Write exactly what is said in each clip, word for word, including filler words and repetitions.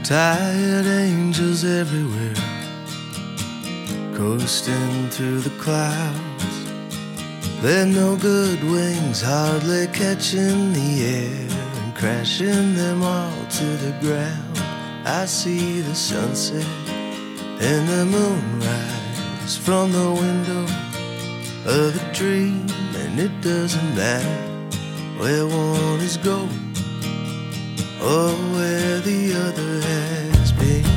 Tired angels everywhere, coasting through the clouds. They're no good wings, hardly catching the air and crashing them all to the ground. I see the sunset and the moonrise from the window of a dream, and it doesn't matter where one is going or where the other has been.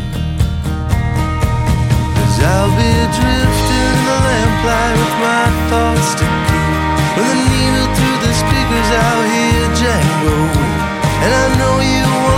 'Cause I'll be drifting in the lamplight with my thoughts to keep. With a needle through the speakers I'll hear Django weep. And I know you